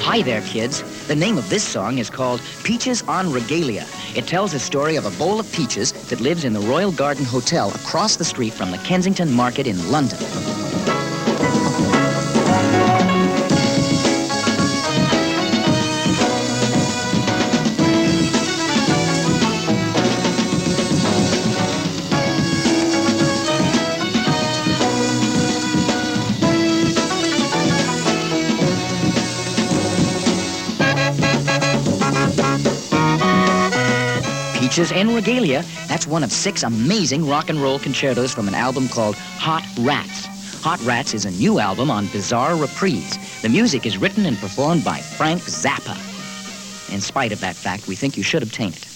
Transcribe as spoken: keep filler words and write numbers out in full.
Hi there, kids. The name of this song is called Peaches on Regalia. It tells a story of a bowl of peaches that lives in the Royal Garden Hotel across the street from the Kensington Market in London. Peaches and Regalia, that's one of six amazing rock and roll concertos from an album called Hot Rats. Hot Rats is a new album on Bizarre Reprise. The music is written and performed by Frank Zappa. In spite of that fact, we think you should obtain it.